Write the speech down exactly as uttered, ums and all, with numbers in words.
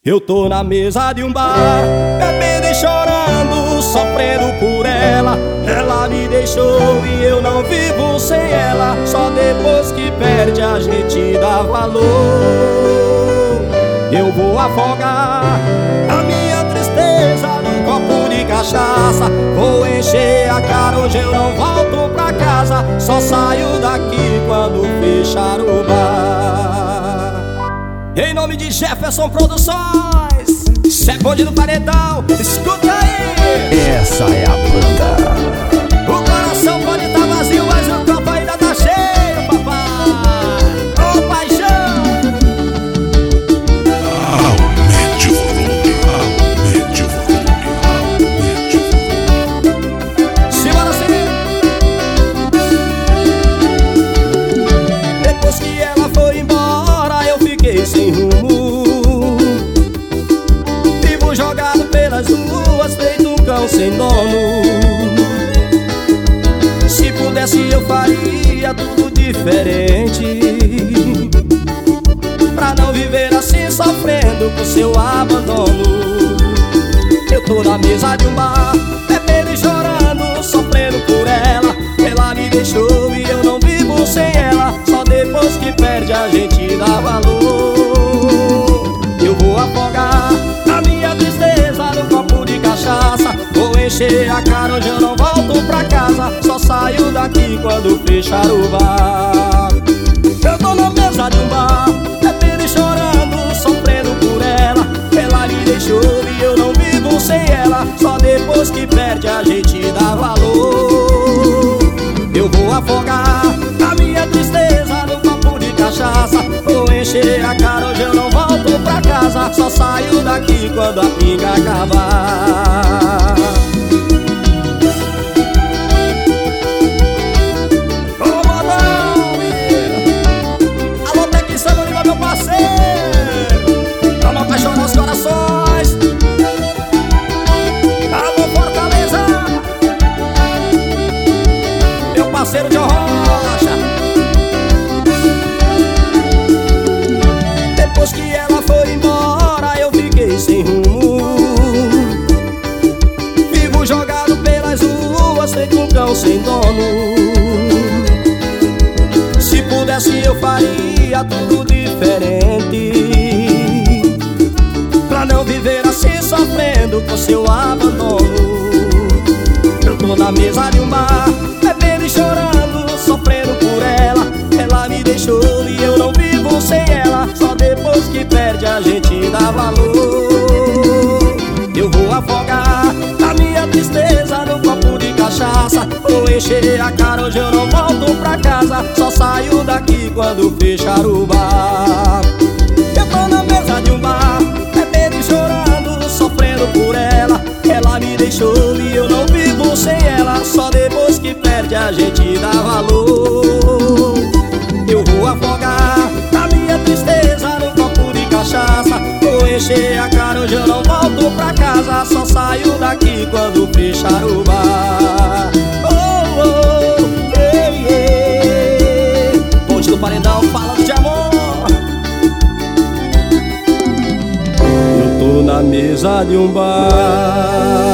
Eu tô na mesa de um bar, bebendo e chorando, sofrendo por ela. Ela me deixou e eu não vivo sem ela. Só depois que perde a gente dá valor. Eu vou afogar a minha tristeza num copo de cachaça. Vou encher a cara, hoje eu não volto pra casa. Só saio daqui quando fechar o bar. Em nome de Jefferson Produções, cê é bonde do paredão, escuta aí. Essa é a banda. O coração pode estar tá vazio, mas o copo ainda tá cheio, papai. Ô paixão. Aumente o volume, aumente o volume, aumente o volume. Simbora sim. Depois que ela foi embora, eu fiquei sem rumo. Vivo jogado pelas ruas, feito um cão sem dono. Se pudesse eu faria tudo diferente, pra não viver assim sofrendo com seu abandono. Eu tô na mesa de um bar, bebendo e chorando, sofrendo por ela. Ela me deixou e eu não vivo sem ela. Só depois que perde a gente dá valor. Eu vou afogar a minha tristeza num copo de cachaça. Vou encher a cara, hoje eu não volto pra casa. Só saio daqui quando fechar o bar. Eu tô na mesa de um bar, bebendo e chorando, sofrendo por ela. Ela me deixou e eu não vivo sem ela. Só depois que perde a gente dá valor. Eu vou afogar a minha tristeza num copo de cachaça. Vou encher a cara, hoje eu não volto pra casa. Só saio daqui quando a pinga acabar. Ô modão, menino, alô Tequissano, liga meu parceiro. Vamos apaixonar os corações. Alô Fortaleza, meu parceiro de Rocha. Depois que ela foi embora, eu fiquei sem rumo. Vivo jogado pelas ruas, feito um cão sem dono. Se pudesse eu faria tudo diferente, pra não viver assim sofrendo com seu abandono. Eu tô na mesa de um bar, bebendo e chorando, sofrendo por ela. Ela me deixou e eu não vivo sem ela. Só depois que perde a gente dá valor. Eu vou afogar a minha tristeza num copo de cachaça. Vou encher a cara, hoje eu não volto pra casa. Só saio daqui quando fechar o bar. Eu tô na mesa de um bar, bebendo e chorando, sofrendo por ela. Ela me deixou e eu não vivo sem ela. Só depois que perde a gente dá valor. Eu vou afogar a minha tristeza num copo de cachaça. Vou encher a cara, hoje eu não volto pra casa. Só saio daqui quando fechar o bar. Oh, oh, yeah, yeah. Ponte do paredão falando de amor. Eu tô na mesa de um bar,